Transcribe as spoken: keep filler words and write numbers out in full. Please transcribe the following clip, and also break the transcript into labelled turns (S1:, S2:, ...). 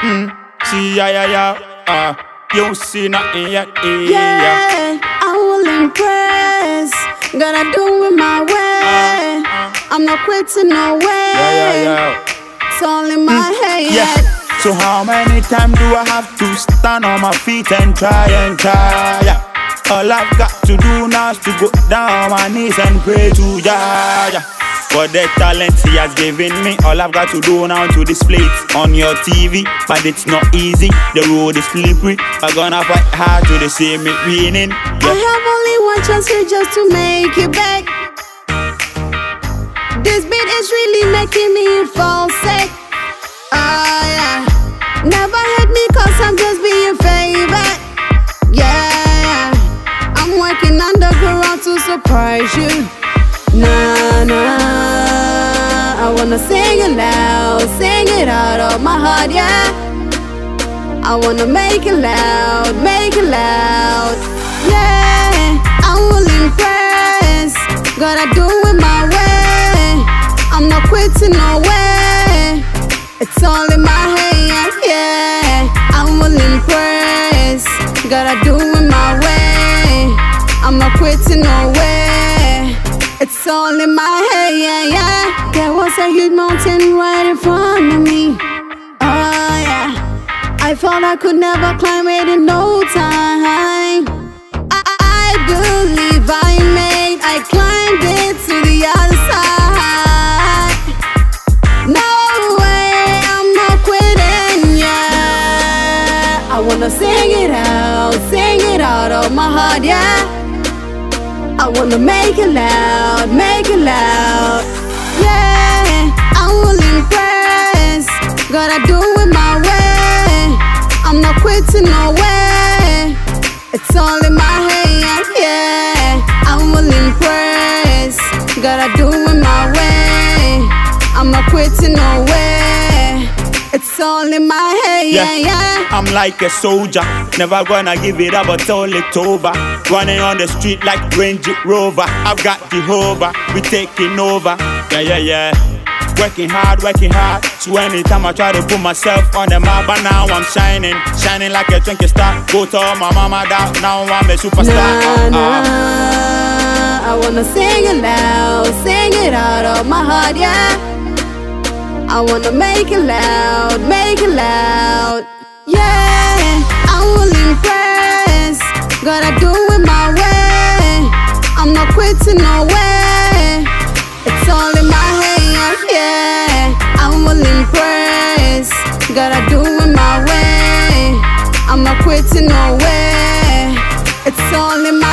S1: Mm. See, yeah, yeah, yeah. Uh, you see nothing yet. Yeah,
S2: Yeah, I will impress. Gotta do it my way.
S1: Uh, uh.
S2: I'm not quitting no way.
S1: Yeah, yeah, yeah.
S2: It's all in my head.
S1: Yeah. So how many times do I have to stand on my feet and try and try? Yeah. All I've got to do now is to go down on my knees and pray to Jah. Yeah. For the talent He has given me, all I've got to do now to display it on your T V. But it's not easy, the road is slippery. I'm gonna fight hard to the same it winning. Yeah.
S2: I have only one chance here just to make it back. This beat is really making me fall sick. Ah, yeah. Never hate me cause I'm just being favored. Yeah, I'm working underground to surprise you. Nah, nah, I wanna sing it loud, sing it out of my heart, yeah. I wanna make it loud, make it loud. Yeah, I will impress. Gotta do it my way. I'm not quitting no way. It's all in my head, yeah. I will impress. Gotta do it my way. I'm not quitting no way. It's all in my head, yeah, yeah. There was a huge mountain right in front of me. Oh, yeah. I thought I could never climb it in no time. I, I believe I made, I climbed it to the other side. No way, I'm not quitting, yeah. I wanna sing it out, sing it out of my heart, yeah. I wanna make it loud, make it loud. Yeah, I will impress. Gotta do it my way. I'm not quitting no way. It's all in my head, yeah. I will impress. Gotta do it my way. I'm not quitting no way. It's all in my head, yeah, yeah.
S1: I'm like a soldier, never gonna give it up until it's over. Running on the street like Range Rover. I've got Jehovah, we taking over. Yeah, yeah, yeah. Working hard, working hard. So anytime I try to put myself on the map, but now I'm shining, shining like a twinkle star. Go tell my mama that now I'm a superstar.
S2: Nah,
S1: uh,
S2: nah.
S1: uh.
S2: I wanna sing it loud, sing it out of my heart, yeah. I wanna make it loud, make it loud. Yeah, I will impress. Gotta do it my way. I'm not quitting no way. It's all in my head, yeah. I will impress. Gotta do it my way. I'm not quitting no way. It's all in my